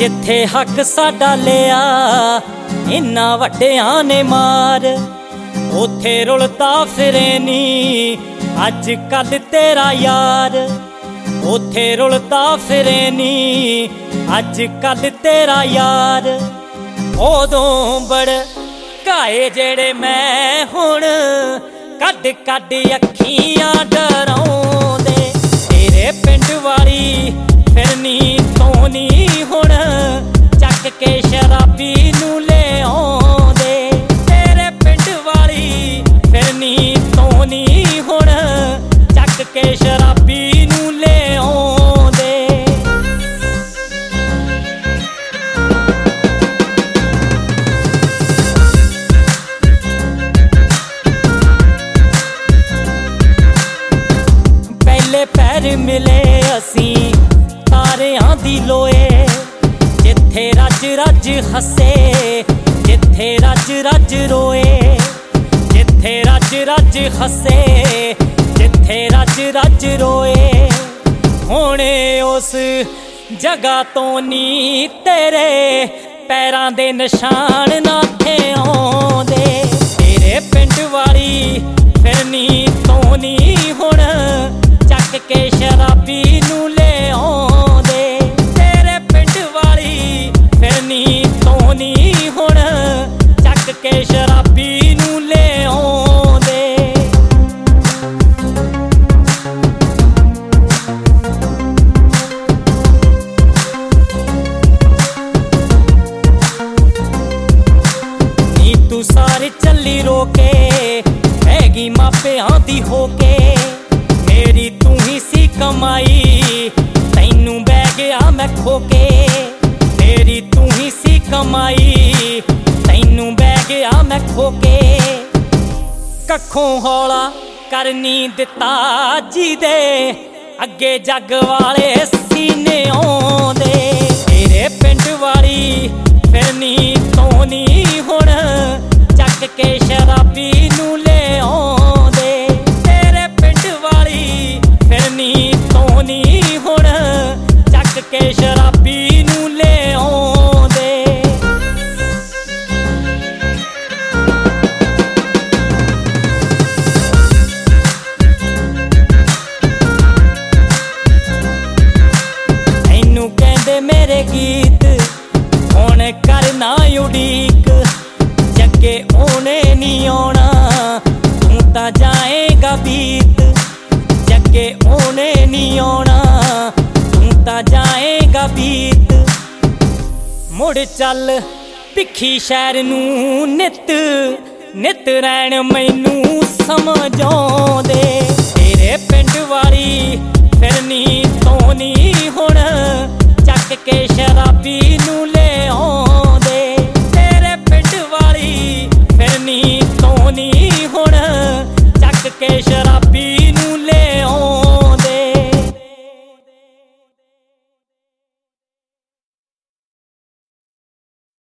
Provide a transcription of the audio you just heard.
जिथे हक साडा लिया इन्ना वड्डियां ने मार, उथे रुलदा फिरे नी अज कल तेरा यार। उथे रुलदा फिरे नी अज कल तेरा यार। उदों भड़काए जेड़े मैं हुण कड कड अखियां डराउंदे। तेरे पिंड वाली फिरनी तोनी हुण चक के शराबी नूं ले आउंदे। तेरे पिंड वाली फिरनी तोनी हुण चक के शराबी नूं ले आउंदे। पहले पैर मिले असी तारियां दी लोए, जिथे रज रज हसे जिथे रज रज रोए। जिथे रज रज हसे जिथे रज रज रोए। होने उस जगह तो नी तेरे पैरां दे निशान नाथे आउंदे। तेरे पिंड वाली फिरनी तोनी हुण चक के शराबी नूं ले आउंदे। तेरे पिंड वाली फिरनी तोनी हुण चक के शराबी नूं ले आउंदे। नी तू सारी चली रोके हैगी मापियां दी होके। मेरी तू ही सी कमाई तैनू बह गया मैं खोके। मेरी तू ही सी कमाई तैनू बह गया मैं खोके। कखों हौला कर नी दिता जी दे अगे जग वाले सीने आउंदे। तेरे पिंड वाली फिरनी तोनी हुण चक के शराबी नूं ले आउंदे। तेरे पिंड वाली फिरनी तोनी हुण चक के शराबी नूं ले आउंदे। तैनू कहंदे मेरे गीत हुण करना उड़ीक, जगे ओने नी आउणा तू तां जाएगा बीत। जगे ओने नी आउणा तू तां जाएगा बीत। मुड़ चल भिखी शहर नूं नित नित रैण मैनू समझ आउंदे।